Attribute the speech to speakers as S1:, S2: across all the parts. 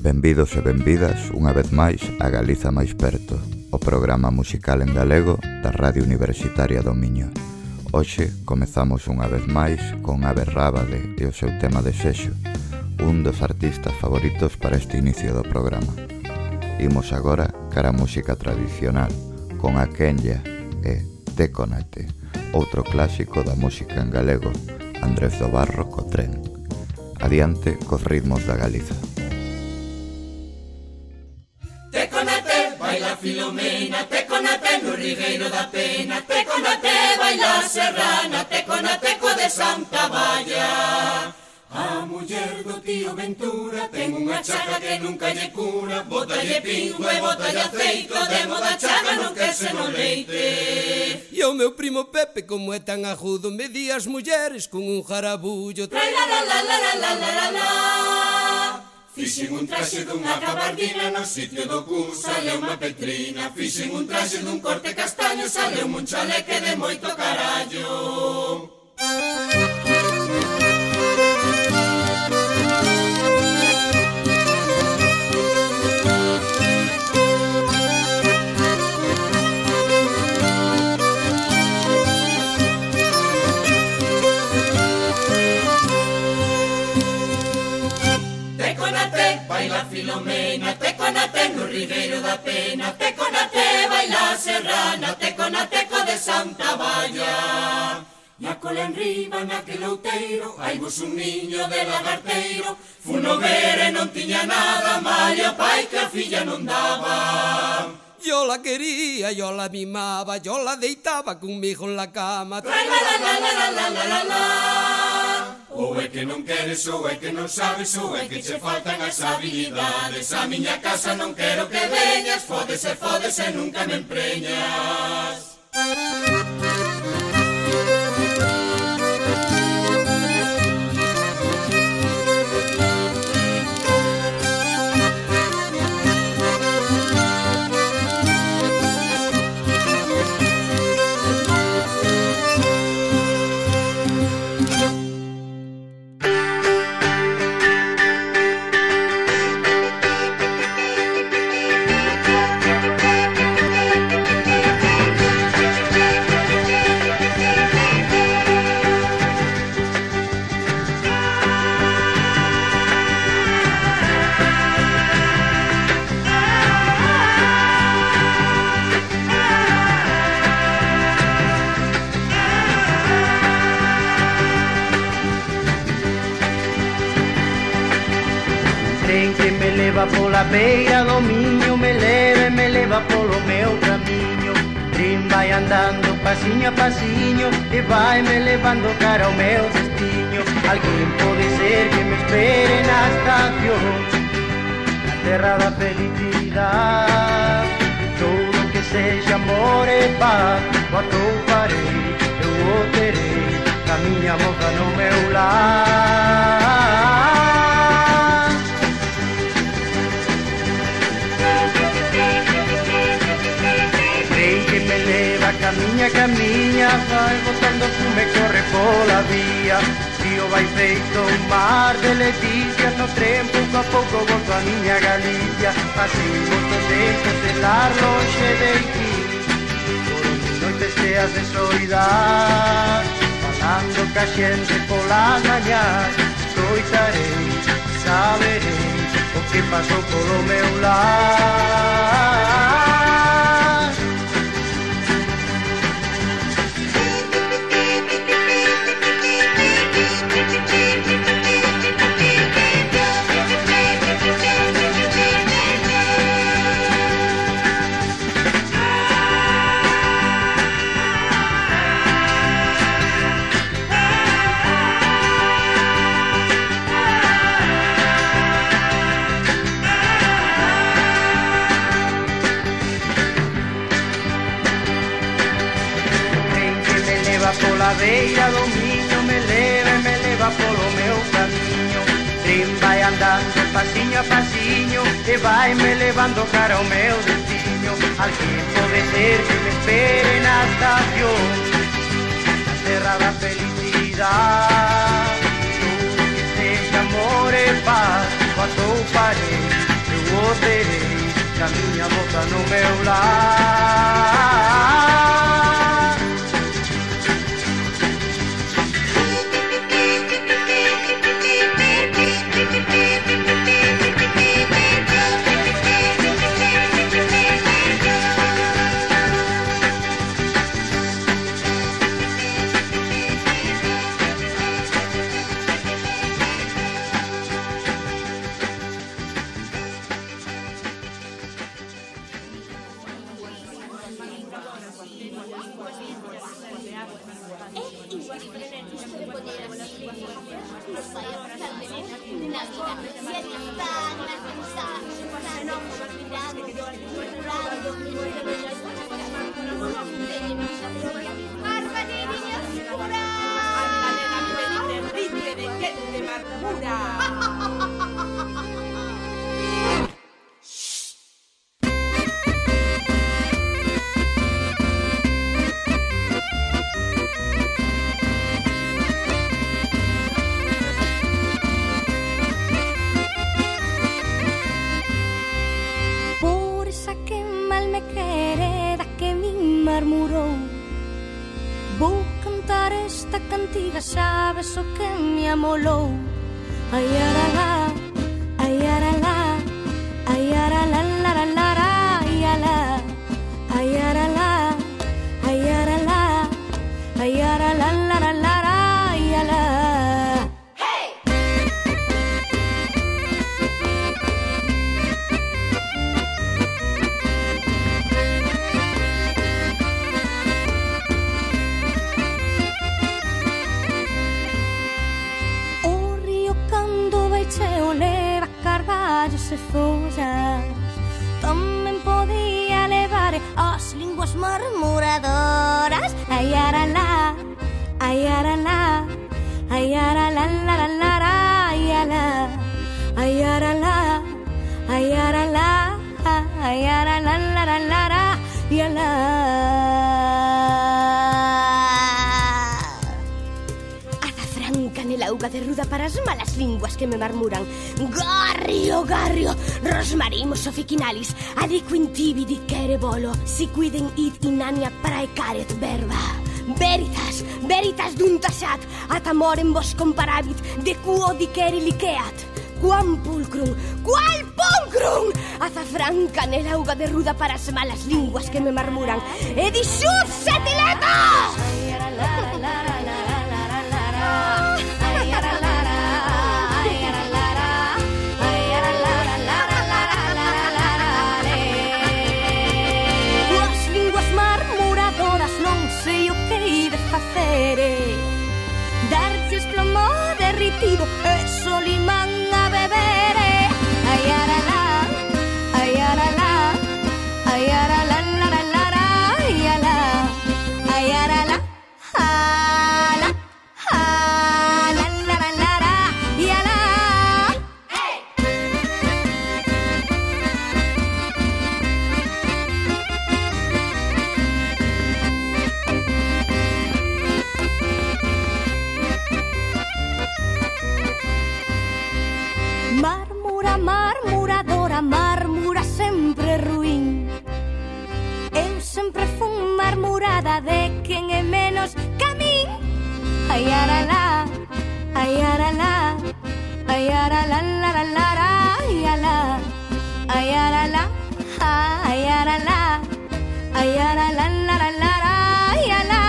S1: Benvidos e benvidas unha vez máis a Galiza máis perto, o programa musical en galego da Radio Universitaria do Miño. Hoxe comezamos unha vez máis con Ave Rábade e o seu tema Desexo, un dos artistas favoritos para este inicio do programa. Imos agora cara a música tradicional, con a Kenya e Tecónate, outro clásico da música en galego, Andrés do Barro co Tren. Adiante cos ritmos da Galiza.
S2: Tecónate, baila Filomena, Tecónate no rigueiro da pena, Tecónate, baila Serrana, Tecónate co de Santa Valla. A muller do tío Ventura ten unha chaga que nunca lle cura, bótalle pingo e bótalle aceito, demo da chaga non querse no leite.
S3: E o meu primo Pepe, como é tan agudo, me di as mulleres con un jarabullo.
S2: Trai la la la la la la la la la. Fixen un traxe dunha gabardina, no sitio do cu sale unha petrina. Fixen un traxe dun corte castaño, sale un chaleque de moito carallo. Baila Filomena, Tecónate no rigueiro da pena, Tecónate, baila Serrana, Tecónate co de Santa Valla. E a cola enriba naquele outeiro, hai vos un niño de lagarteiro, funo ver e non tiña nada, malia o pai que a filla non daba.
S3: Yo la quería, yo la mimaba, yo la deitaba conmigo en la cama.
S2: Trai la la la la la la la la. Ou é que non queres, ou é que non sabes, ou é que che faltan as habilidades. A miña casa non quero que veñas, fódese, fódese, nunca me empreñas.
S4: Pola beira do Miño me leva polo meu camiño. Tren vai andando pasiño a pasiño e vai me levando cara ao meu destiño. Alguén pode ser que me espere na estación, na terra da felicidade. Todo que sexa amor e paz o atoparei, eu o terei, a miña moza no meu lar. Camiña, vai botando fume, corre pola vía. Río vai feito un mar de leticias, no tren pouco a pouco volto a miña Galicia. Pasei moito tempo estelar longe de aquí, por onde noites cheas de soidade. Falando ca xente polas mañás, escoitarei, saberei o que pasou polo meu lar. Pola beira do Miño me leva polo meu camiño. Tren vai andando pasiño a pasiño e vai me levando cara ao meu destino. Alguén pode ser que me espere na estación, na terra da felicidade. Todo que sexa amor e paz, o atouparei, a miña boca no meu lar.
S5: Sabes o que me amolou. Ai aralá, ai aralá, ai aralá, lara, lara, ai alá, ai aralá, ai aralá, ai aralá, lara, lara, ai alá. E follas tamén podía levar as linguas murmuradoras. Ai aralá, ai aralá, ai aralá, lara, lara, ai alá, ai aralá, ai aralá, ai aralá, lara, lara, ai alá. Auga de ruda para as malas linguas que me marmuran. Garrio, garrio, rosmarimos oficinalis, adiquintibi di cerebolo, si quiden id inania praecaret verba. Veritas, veritas dun tasat, at amorem vos comparabit, de quo dicere liceat. Quam pulcrum, qual pulcrum, azafranca nel auga de ruda para as malas linguas que me marmuran. E di sus setiletos! Darches plomo derritido e solimán a bebere. Ai aralá, ai aralá, ai aralá, lara, lara, ai alá, ai aralá, ala, ala, lara, lara, ai alá. Marmura, marmuradora, marmura sempre ruín. Eu sempre fun marmurada de quen é menos que a min. Ai aralá, ai aralá, ai aralá, lara, lara, ai alá, ai aralá, ai aralá, ai aralá, lara, lara, ai alá.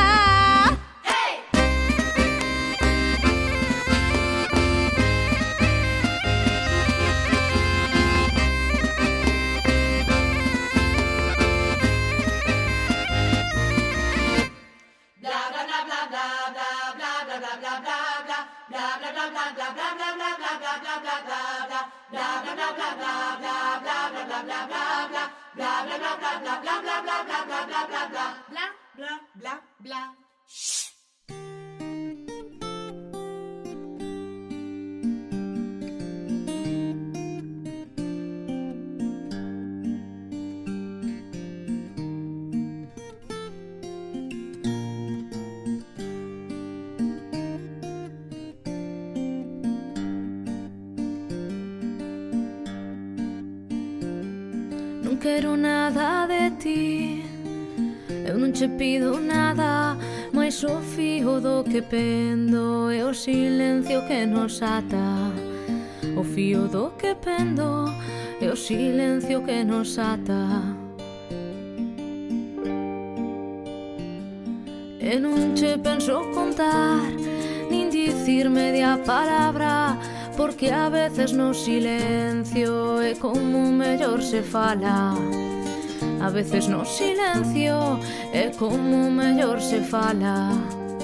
S6: quero nada de ti. Eu non che pido nada, mais o fío do que pendo é o silencio que nos ata. O fío do que pendo é o silencio que nos ata. E non che penso contar, nin dicir media palabra, porque a veces no silencio é como mellor se fala. A veces no silencio é como mellor se fala.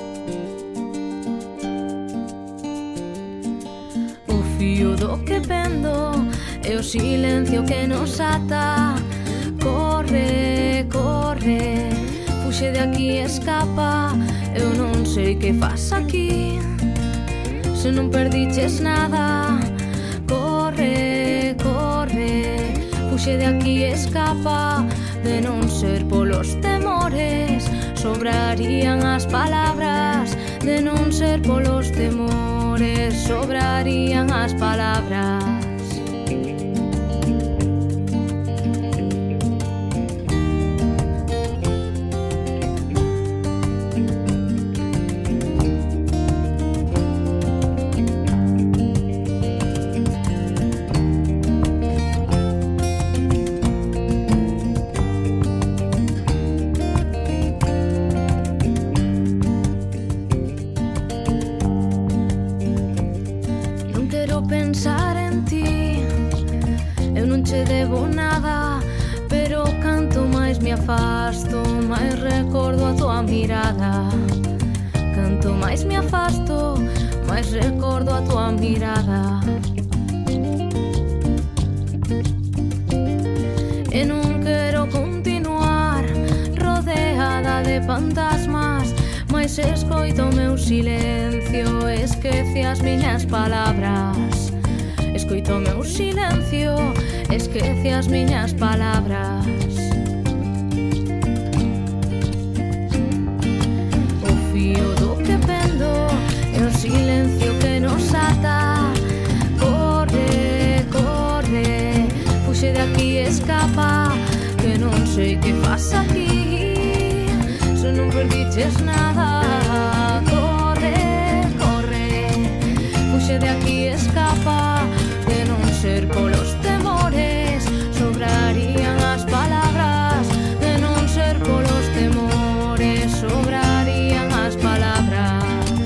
S6: O fío do que pendo é o silencio que nos ata. Corre, corre, fuxe de aquí, escapa. Eu non sei que faz aquí, se non perdiches nada. Corre, corre, fuxe de aquí, escapa. De non ser polos temores, sobrarían as palabras. De non ser polos temores, sobrarían as palabras. Mais recordo a tua mirada. Canto máis me afasto, máis recordo a tua mirada. E non quero continuar rodeada de fantasmas, mais escoito o meu silencio, esquece as miñas palabras. Escoito o meu silencio, esquece as miñas palabras. Silencio que nos ata. Corre, corre, fuxe de aquí, escapa. Que non sei que faz aquí, se non perdiches nada. Corre, corre, fuxe de aquí, escapa. De non ser polos temores, sobrarían as palabras. De non ser polos temores, sobrarían as palabras.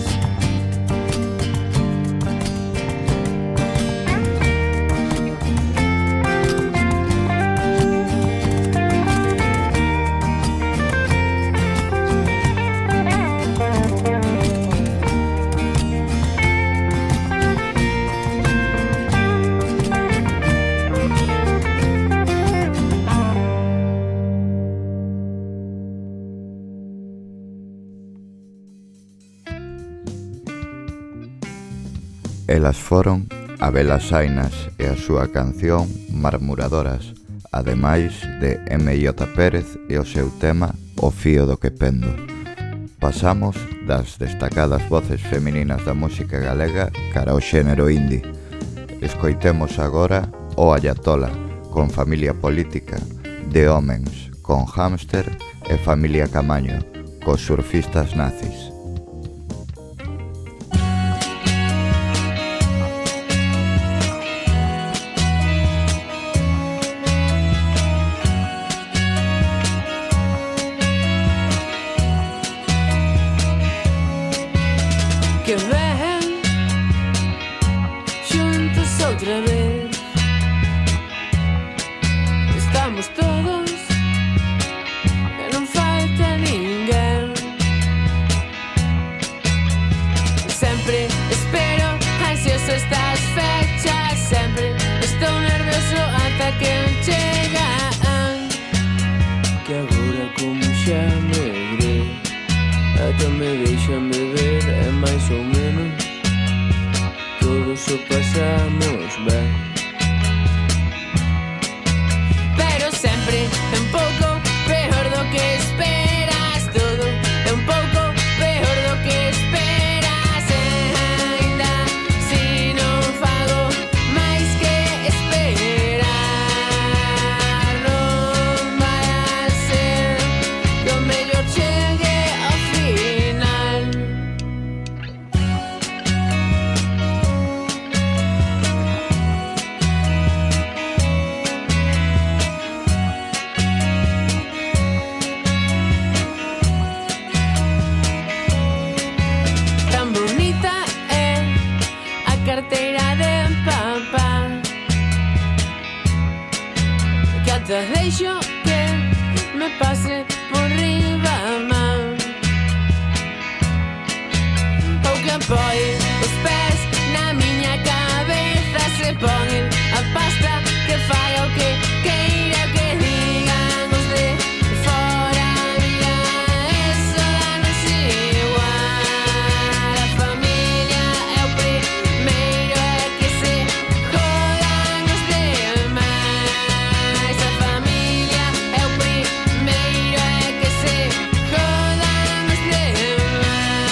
S1: Elas foron Abelas Ainas e a súa canción Marmuradoras, ademais de M.J. Pérez e o seu tema O fío do que pendo. Pasamos das destacadas voces femininas da música galega cara ao xénero indie. Escoitemos agora O Ayatola con Familia Política, De Homens con Hámster e Familia Camaño cos surfistas nazis.
S7: Que ven xuntos outra vez. Estamos todos e non falta ninguén. Sempre espero ansioso estas fechas. Sempre estou nervioso ata que chegan. Que agora como xa me gré, ata me deixan beber, é máis ou menos todos o pasamos ben. Pero sempre é un pouco peor do que esperas. Todo é un pouco peor do que esperas. E ainda si non fago máis que esperar, non fixo que me pase por riba a man, ou que apoie os pés na miña cabeza, se poñen a pasta que fai o que queira que digan os de fora. Mira, eso danos igual. A familia é o primeiro, é que se jodan os demais. A familia é o primeiro, é que se jodan os demais.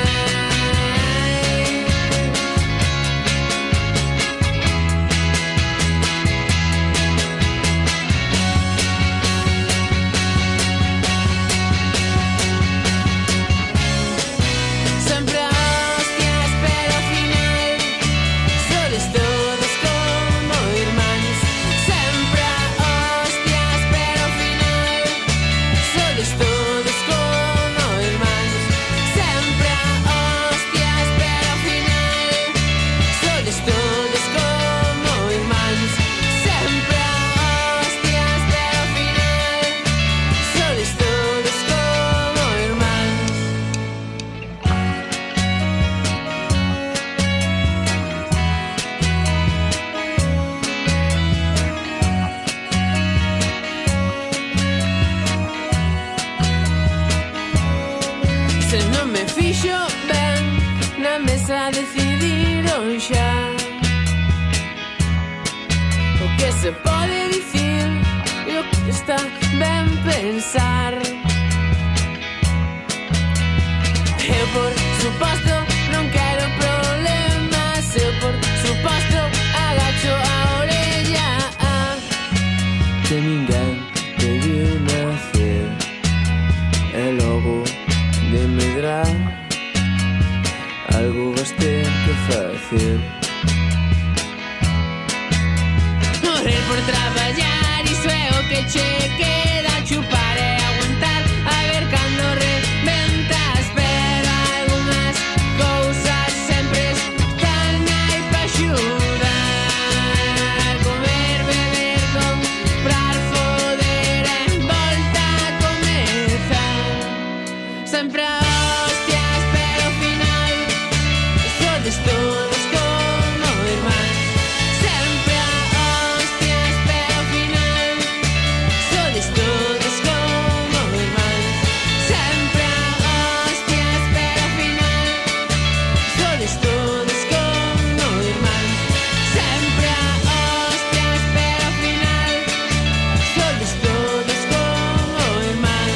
S7: Sempre a hostias, pero ao final sodes todos como irmáns. Sempre a hostias, pero ao final sodes todos como irmáns. Sempre a hostias, pero ao final sodes todos como irmáns. Sempre a hostias, pero ao final sodes todos como irmáns. Se non me fixo ben na mesa decidiron xa o que se pode dicir e o que está ben pensar. Eu por suposto non quero problemas, eu por suposto agacho a orella que ninguén te viu nacer e logo de medrar algo vas ter que facer. Morrer por traballar, iso é o que che queda. Chupar e aguantar, a ver cando reventas. Pero algunhas cousas sempre están aí pa axudar. Comer, beber, comprar, foder, en volta a comezar. Sempre a hostias, pero ao final sodes todos como irmáns. Sempre a hostias, pero ao final sodes todos como irmáns. Sempre a hostias, pero ao final sodes todos como irmáns. Sempre a hostias, pero ao final sodes todos como irmáns.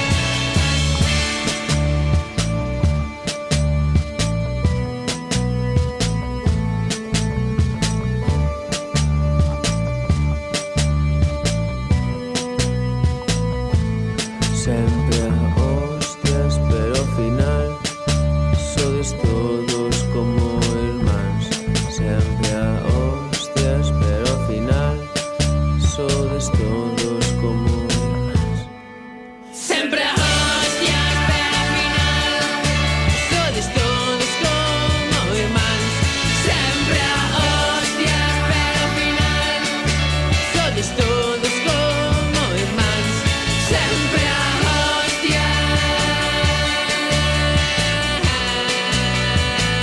S7: Sempre a hostias, pero ao final sodes todos como irmáns. Sempre a hostias, pero ao final sodes todos como irmáns. Sempre a hostias, pero ao final sodes todos como irmáns. Sempre a hostias, pero ao final sodes todos como irmáns. Sempre a hostias.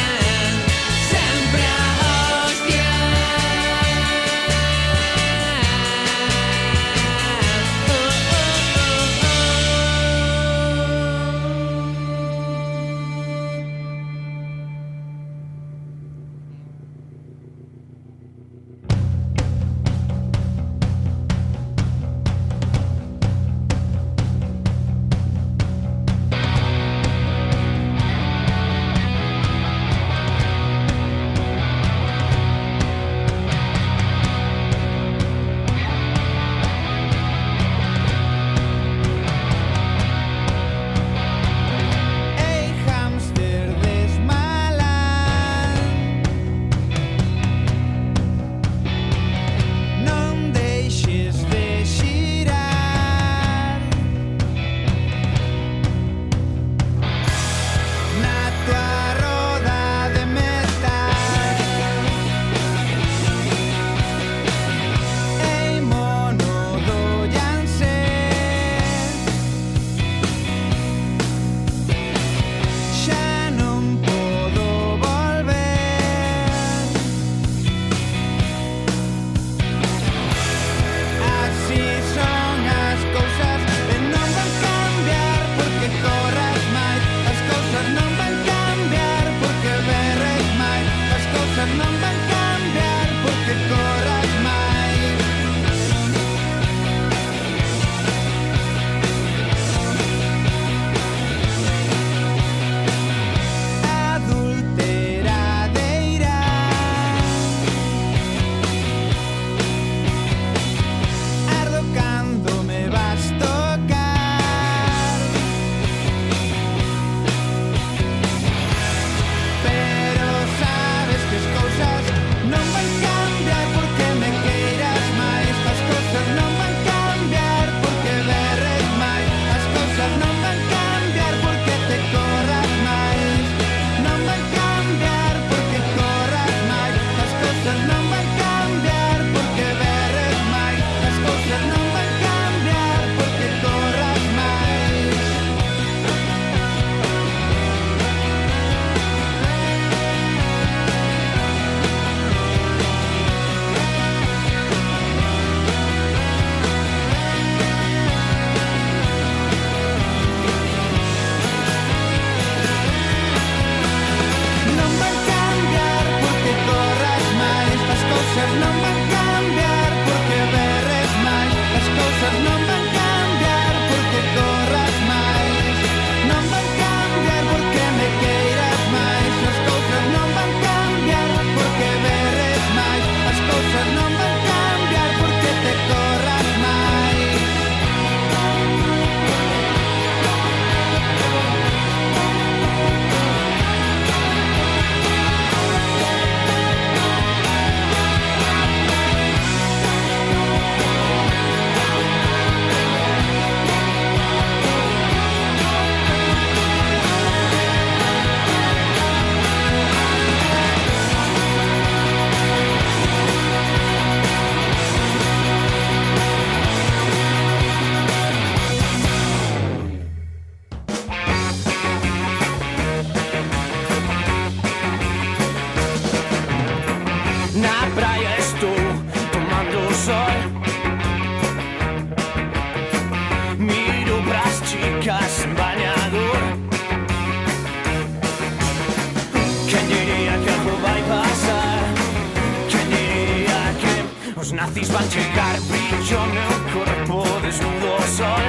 S8: Os nazis van chegar, brillo meu corpo desnudo ao sol.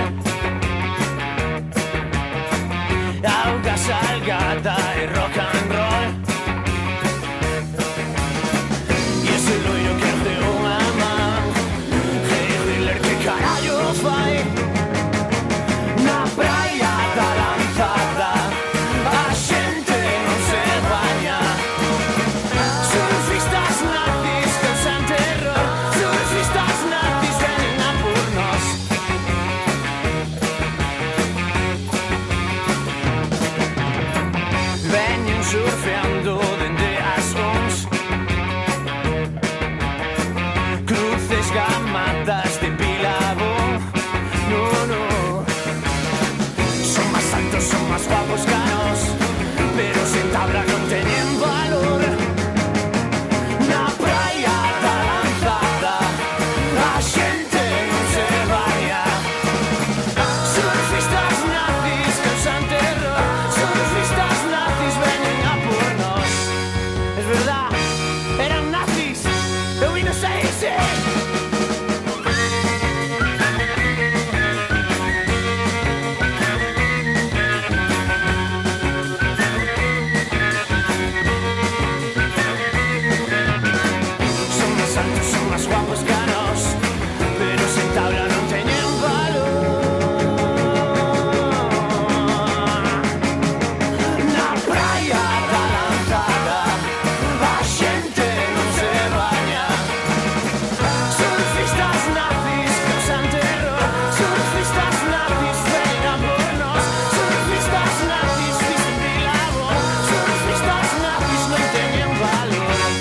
S8: Auga salgada e rock and roll. E ese loiro que hace unha man, hey Hitler, que carallo fai? Na praia da lanzada a xente non se baña. Surfistas nazis causan terror, surfistas nazis veñen a por nós. Veñen surfeando dende as ons, cruces gamadas de Pilabón. No, no, son más altos, son más guapos canos, pero sen tabla non teñen valor. Na praia da lanzada a xente non se baña. Surfistas nazis causan terror, surfistas nazis veñen a por nós. Es verdad, eran nazis, eu vino a ese. Son más altos, son más guapos canos, pero sen tabla non teñen valor. Na praia da lanzada a xente non se baña. Surfistas nazis causan terror, surfistas nazis ven a por nós. Surfistas nazis visten Pilabón, surfistas nazis non teñen valor.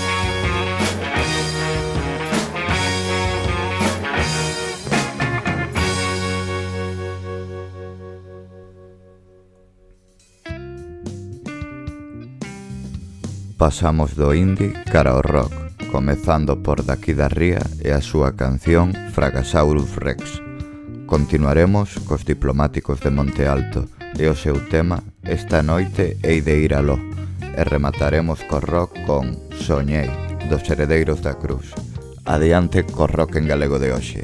S1: Pasamos do indie cara ao rock, comezando por Daqui da Ría e a súa canción Fragasaurus Rex. Continuaremos cos Diplomáticos de Monte Alto e o seu tema Esta noite hei de ir aló, e remataremos co rock con Soñei, dos Heredeiros da Cruz. Adiante co rock en galego de hoxe.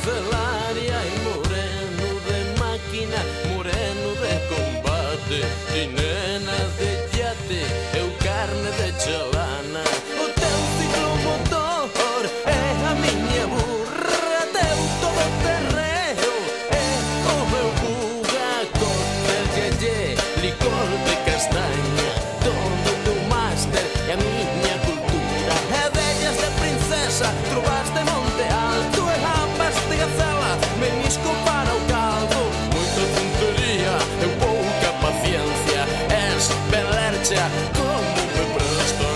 S9: parcelaria e moreno de máquina, moreno de combate, ti nena de yate, eu carne de chalana. O teu ciclomotor é a miña burra, teu todo terreo é o meu buga, cóctel yeye, licor de castaña, todo do máster e a miña cultura. E vellas de princesa, trovas de monte alto e ambas de gazela, menisco para o caldo. Moita tontería e pouca paciencia, es belercha como me prestan.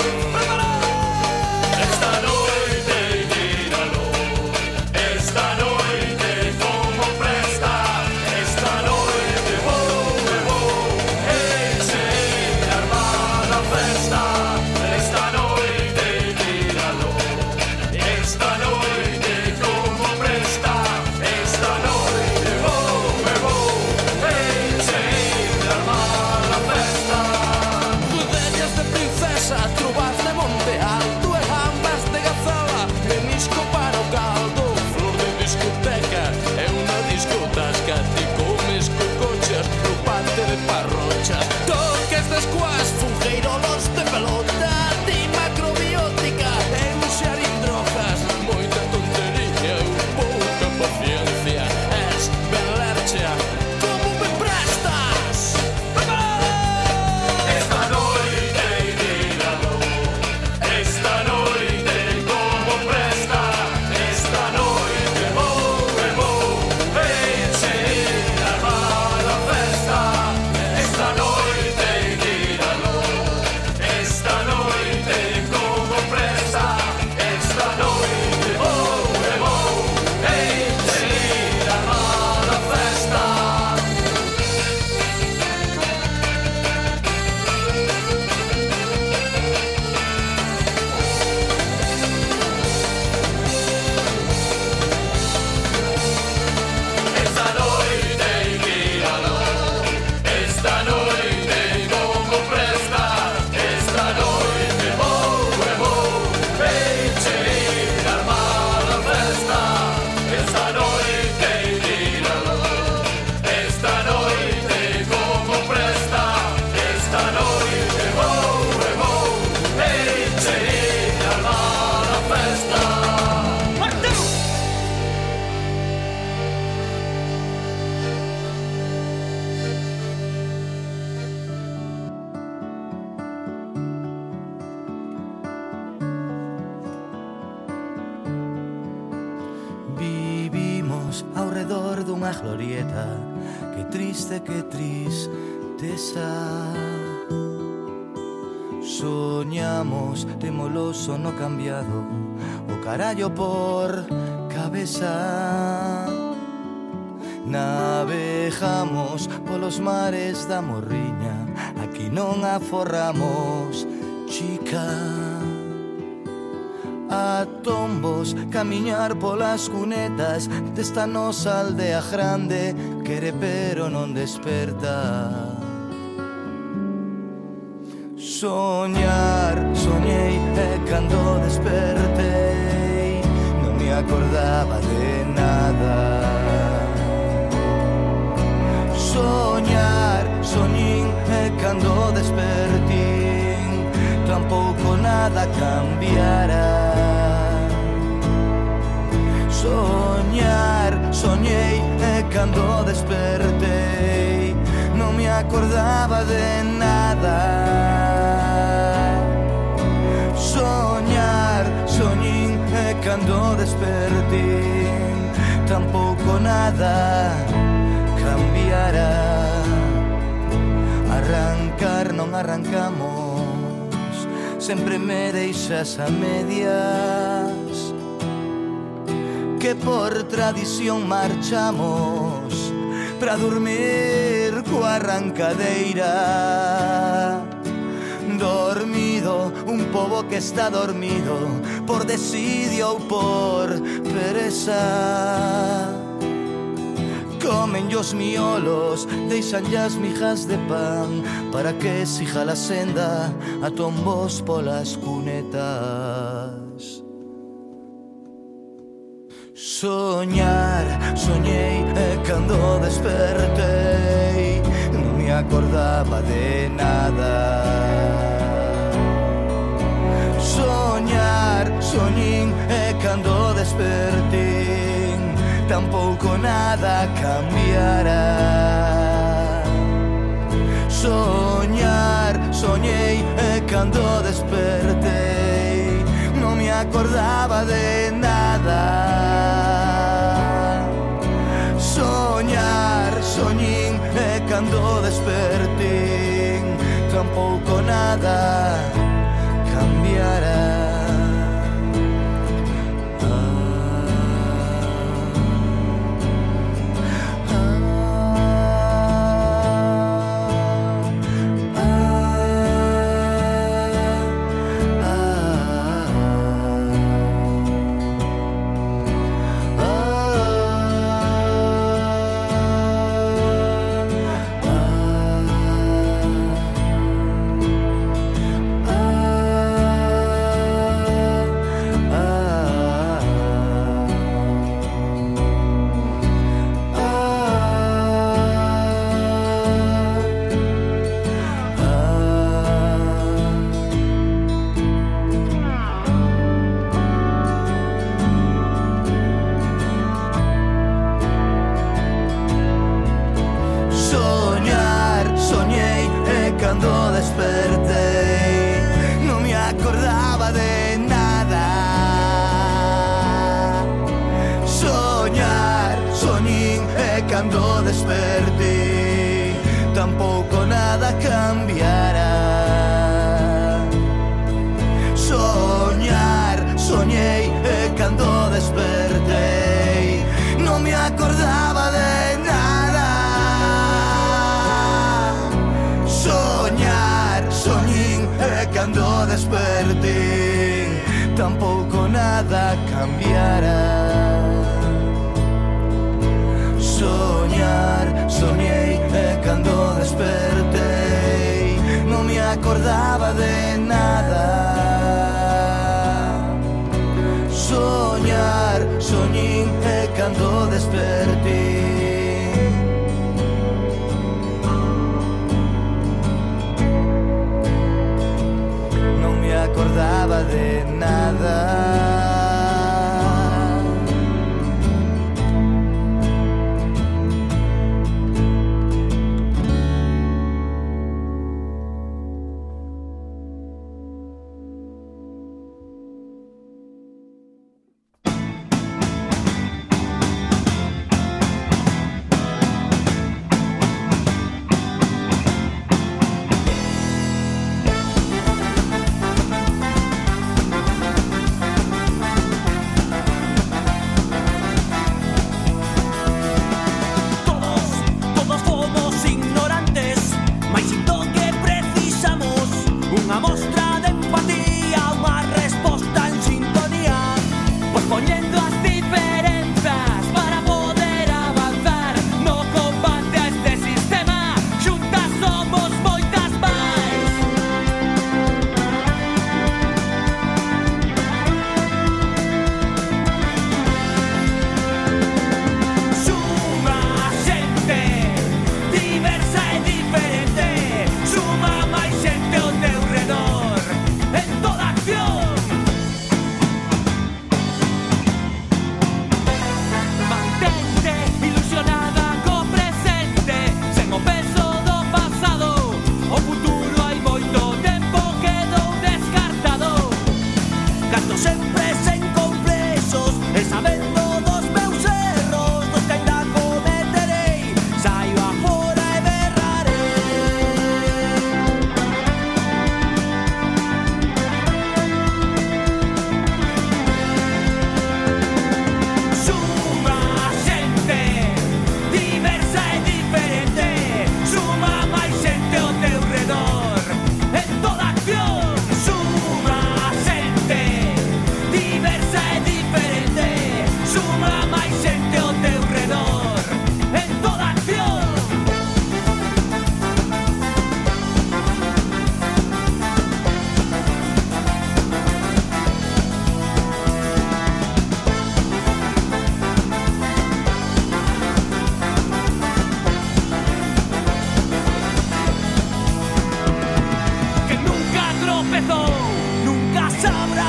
S9: Esta noite míralo, esta noite como presta, esta noite vou encher armar a festa. Esta noite míralo, esta noite como presta, esta noite vou encher armar a festa. Bodellas de princesa, trovas de monte alto e ambas de gazela, menisco para o caldo. Flor de discoteca é unha discotasca, ti comes cocochas no pate de parrochas. Toques de squash, fungueirolos de pelota, ti macrobiótica e un xarín drogas. Moita tontería e pouca paciencia, es belercha como me prestas. Esta noite míralo, esta noite como presta, esta noite vou encher armar a festa. Esta noite míralo, esta noite como presta, esta noite vou encher armar a festa. Esta noite míralo, esta noite como presta, esta noite vou encher armar a festa. Esta noite míralo, esta noite como presta, esta noite vou encher armar a festa.
S4: Vivimos ao redor dunha glorieta, que tristeza. Soñamos, témolo sono cambiado, o carallo por cabeza. Navegamos polos mares da morriña, aquí non aforramos, chica. A tombos, camiñar polas cunetas desta nosa aldea grande, quere pero non desperta. Soñar, soñei e cando despertei non me acordaba de nada. Soñar, soñín e cando despertín tampouco nada cambiara. Soñar, soñei e cando despertei non me acordaba de nada. Soñar, soñín e cando despertín tampouco nada cambiara. Arrancar non arrancamos, sempre me deixas a medias, que por tradición marchamos pra dormir coa arrancadeira. Dormido, un pobo que está dormido por desidio ou por pereza. Comen os miolos, deixan as mijas de pan, para que sija la senda a tombos polas cunetas.
S8: Soñar, soñei e cando despertei non me acordaba de nada. Soñar, soñín e cando despertín tampouco nada cambiara. Soñar, soñei e cando despertei non me acordaba de nada. Soñar, soñín e cando despertín tampouco nada cambiara. Cando despertí tampouco nada cambiara. Soñar, soñei e cando despertei non me acordaba de nada. Soñar, soñín e cando despertí tampouco nada cambiara. Soñar, soñei e cando despertei non me acordaba de nada. Soñar, soñín e cando despertei non me acordaba de nada.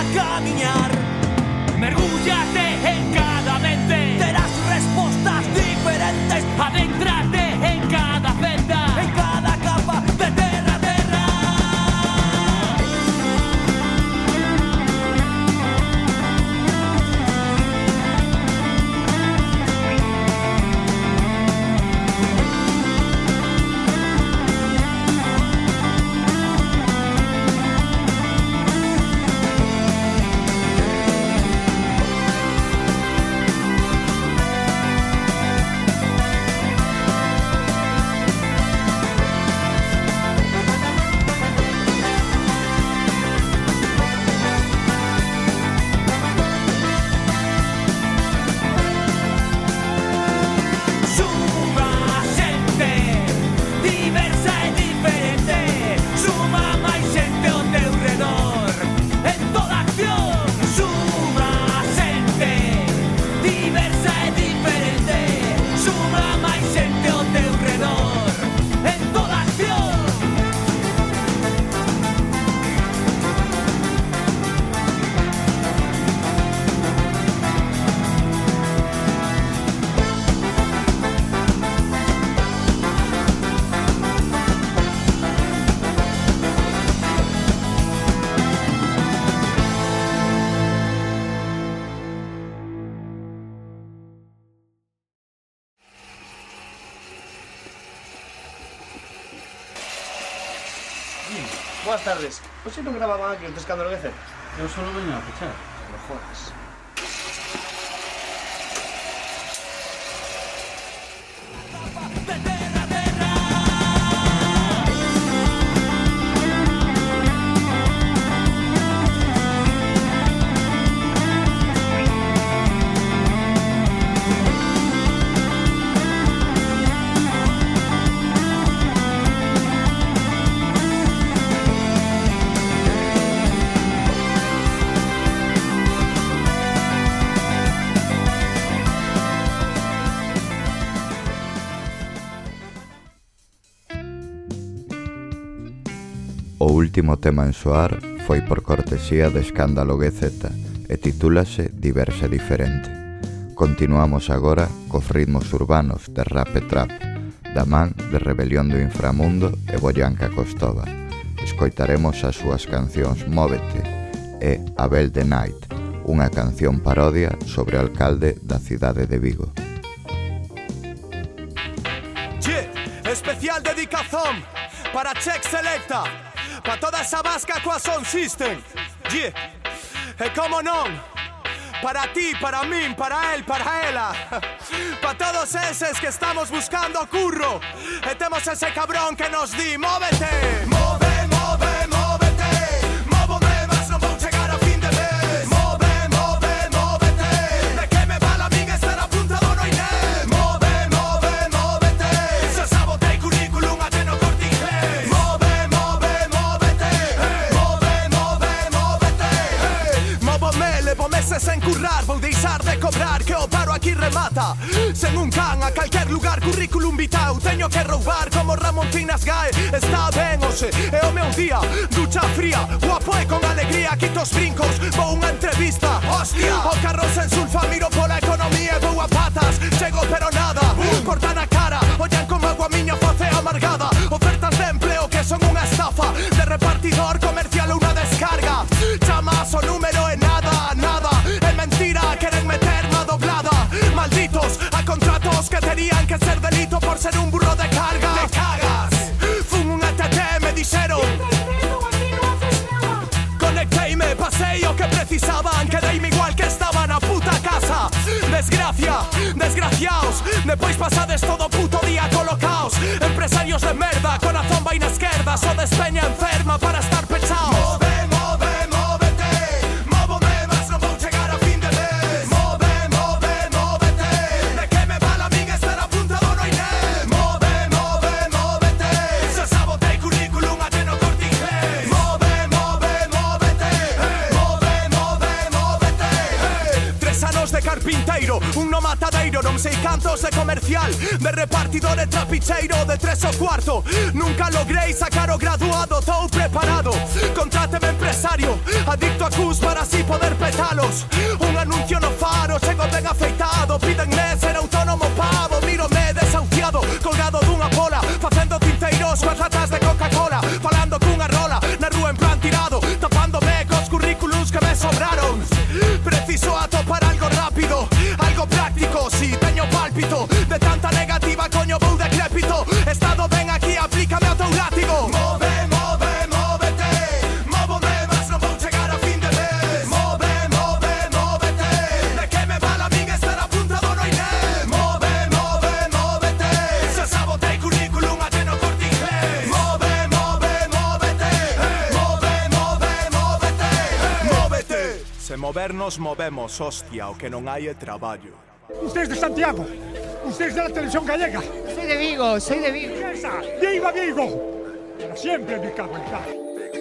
S8: camiñar. Mergúllate en cada mente, terás respostas diferentes. Adéntrate en cada celda, en cada capa de terra, terra.
S10: Buenas tardes. ¿Por qué no grababan aquí un escándalo de Z?
S11: Yo solo venía a pechar.
S10: No jodas.
S1: O último tema en soar foi por cortesía de Escándalo GZ e titúlase Diversa e Diferente. Continuamos agora cos ritmos urbanos de rap e trap, da man de Rebelión do Inframundo e Boyanka Costova. Escoitaremos as súas cancións Móvete e Abel the Night, unha canción parodia sobre o alcalde da cidade de Vigo.
S8: Especial dedicación para Check Selecta, pa toda esa vasca coa Sound System. Yeah. E como non, para ti, para min, para él, para ela, pa todos eses que estamos buscando curro e temos ese cabrón que nos di móvete. Move, move, móvete. Móvome, mas non vou chegar a fin de mes. Move, move, móvete. De que me vala a min estar apuntado no INEM. Move, move, móvete. Se sabotei currículum até no Corte Inglés. Move, move, móvete. Move, move, móvete. Móvome, levo meses en currar, vou deixar de cobrar que o paro aquí remata. Sen un can a calquer lugar, currículum vitao teño que roubar como Ramón Finas Gae. Está ben, oxe, é o meu día. Ducha fría, guapo e con alegría. Quito os brincos, vou unha entrevista. Hostia, o carro sen sulfa, miro pola economía e vou a patas. Chego pero nada, corta na cara. Ollan como agua miña face amargada. Ofertas de empleo que son unha estafa. De repartidor comercial unha descarga. Chamas o número e nada, nada. É mentira, queren meterme a doblada. Malditos, a contratos que terían que ser delito por ser un burro de carga. Te cagas, fun un ETT, me dixeron. Conecteime, pasei o que precisaban. Quedeime igual que estaba na puta casa. Desgracia, desgraciaos. Depois pasades todo o puto día colocaos. Empresarios de merda, con a zomba na esquerda. So despeña enferma para estar pechaos. Move, move, móvete. Móvome, mas non vou chegar a fin de mes. Move, move, móvete. De que me vala a min estar apuntado no INEM. Move, move, móvete. Se sabotei currículum até no Corte Inglés. Move, move, móvete. Move, move, móvete. 3 anos de carpinteiro, un no matadeiro, non sei cantos de comercial, de repartidor e trapicheiro de 3 o cuarto. Nunca logrei sacar o graduado, tou preparado. Contráteme empresario diario, adicto a cus para así poder petalos. Un anuncio no faro, chego ben afeitado, pídenme ser autónomo pavo. Mírome desahuciado, colgado dunha pola, facendo tinteiros coas latas de Coca-Cola, falando cunha rola, na rúa en plan tirado, tapándome cos currículums que me sobraron. Preciso atopar algo rápido, algo práctico, si teño pálpito de tanta negativa, coño vou decrépito. Estado ben aquí, aplícame ao teu látigo. Move, move, móvete, móvome, mas non vou chegar a fin de mes. Move, move, móvete, de que me vale a min estar apuntado no INE. Move, move, móvete, se sabotei currículum até no Corte Inglés. Move, move, móvete, move, move, móvete, móvete. Se movernos movemos, hostia, o que non hai é traballo.
S11: Usted es de Santiago, usted es de la televisión gallega.
S12: Soy de Vigo, soy de Vigo.
S11: ¡Esa! ¡Viva Vigo! Para siempre me cago en tal.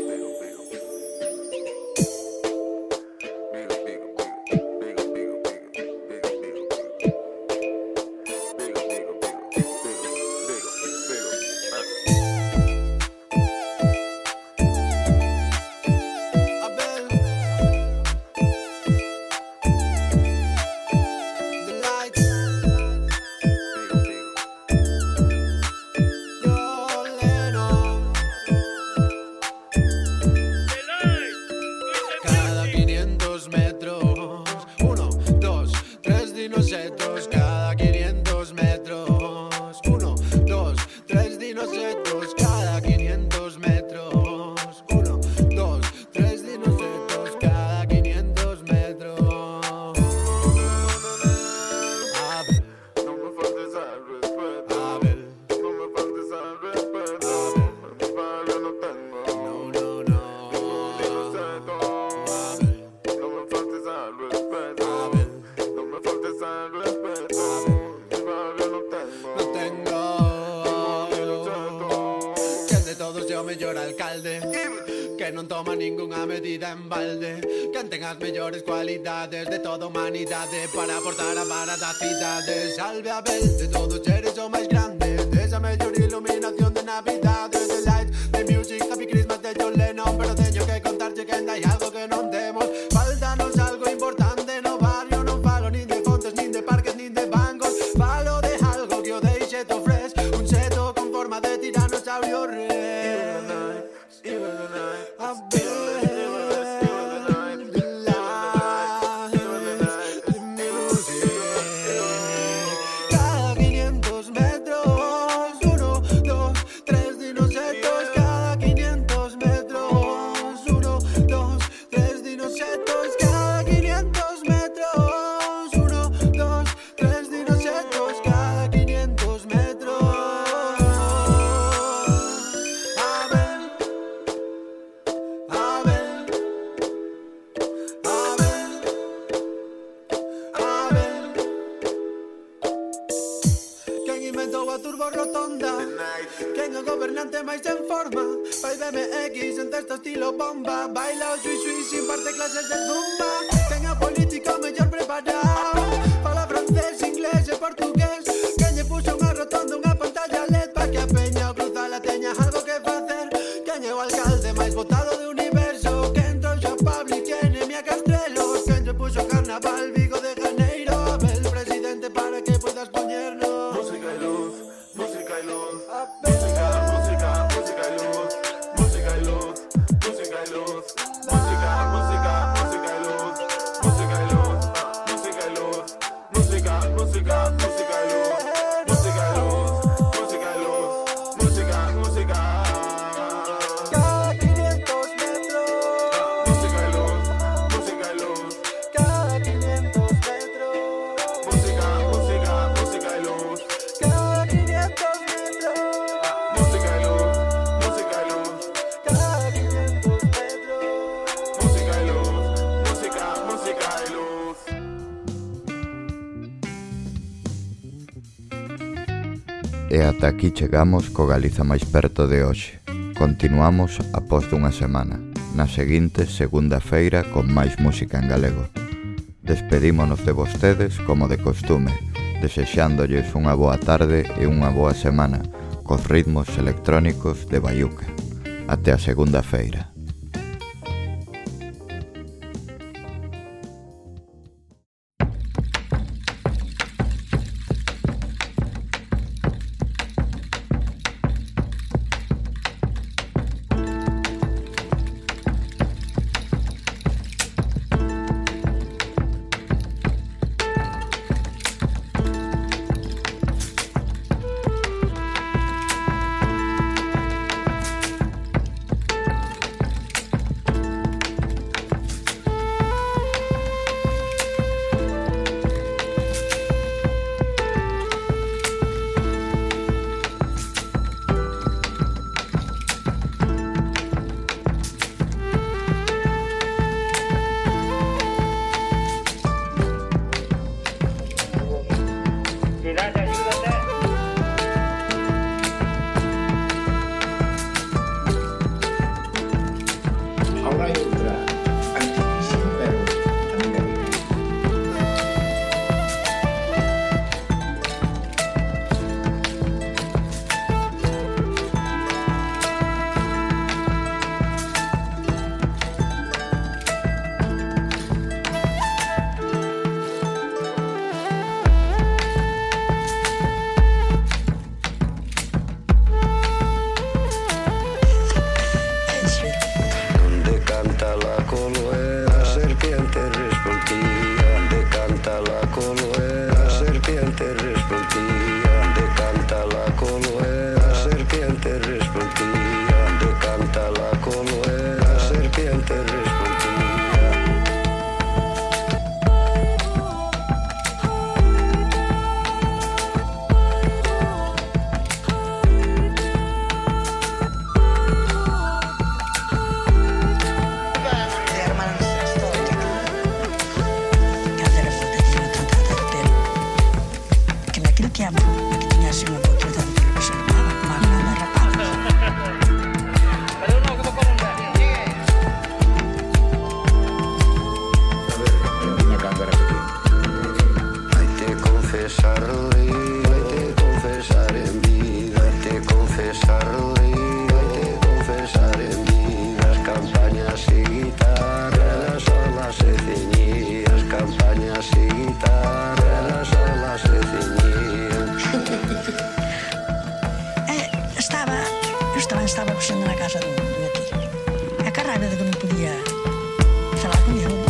S13: Mellores cualidades de toda humanidade para aportar a varada cidade. Salve a Abel, de todos eres o máis grande, desa mellor iluminación de Navidade. The light, the music, happy Christmas de John Lennon. Pero teño que contarche que ainda hai algo que non temos. Faltanos algo importante no barrio. Non falo nin de fontes, nin de parques, nin de bancos. Falo de algo que o deixe to fresh, un seto con forma de tiranosaurio rex. Baila o sui sui sin parte clases de zumba. Tenga político mellor preparado, fala francés, inglés e portugués. Que lle puxo unha rotonda, unha pantalla LED, pa que a peña o cruzala teña algo que facer. Quen é o alcalde máis votado do universo? Quen trouxo a Pablo, quen é Mia Castrelos? Quen lle puxo carnaval, Vigo de Janeiro? Abel, presidente, para que puedas poñernos música y luz, música y luz. Música, música, música y luz. Música y luz, música y luz. Música, música, música y luz. Música y luz, música y luz. Música, música, música y luz. Música y luz, música y luz. Música, música. Cada 500 metros. Música y luz, música y luz. Cada 500 metros. Música, música, música y luz. Cada 500 metros. Música y luz, música y luz. Cada 500 metros. Música y luz, música, música y luz.
S1: E ata aquí chegamos co Galiza máis perto de hoxe. Continuamos após dunha semana, na seguinte segunda feira con máis música en galego. Despedímonos de vostedes como de costume, desexándolles unha boa tarde e unha boa semana cos ritmos electrónicos de Baiuca. Até a segunda feira.
S14: casa do meu tio. É que a raiva de que non podía falar con ele.